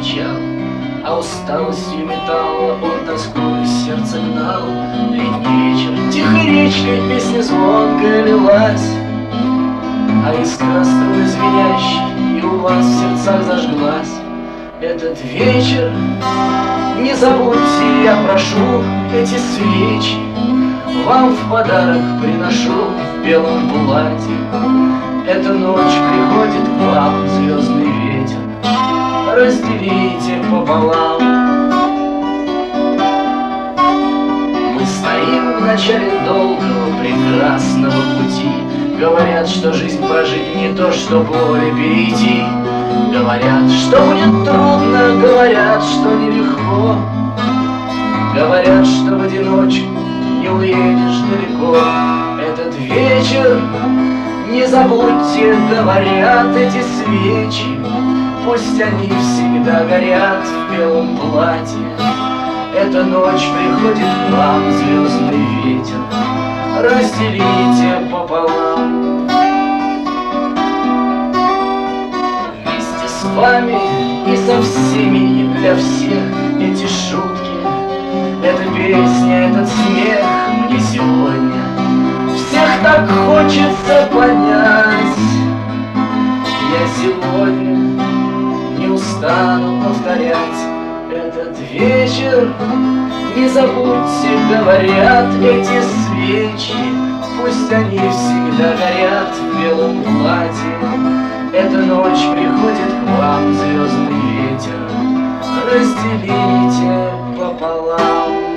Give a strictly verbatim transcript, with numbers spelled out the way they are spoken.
кричал, а усталостью металла он тоскую сердце гнал. Летний вечер тихой речкой песня звонкая лилась, а искра струны звенящей и у вас в сердцах зажглась. Этот вечер не забудьте, я прошу, эти свечи вам в подарок приношу в белом платье. Эта ночь приходит к вам звездный ветер, разделите пополам. Мы стоим в начале долгого прекрасного пути. Говорят, что жизнь прожить не то, что горе перейти. Говорят, что будет трудно, говорят, что нелегко. Говорят, что в одиночку не уедешь далеко. Этот вечер не забудьте, говорят эти свечи, пусть они всегда горят в белом платье. Эта ночь приходит к вам звездный ветер, разделите пополам. Вместе с вами и со всеми, и для всех эти шутки, эта песня, этот смех мне сегодня всех так хочется понять. Я сегодня не устану повторять этот вечер. Не забудьте, говорят эти свечи, пусть они всегда горят в белом платье. Эта ночь приходит к вам звездный ветер, разделите пополам.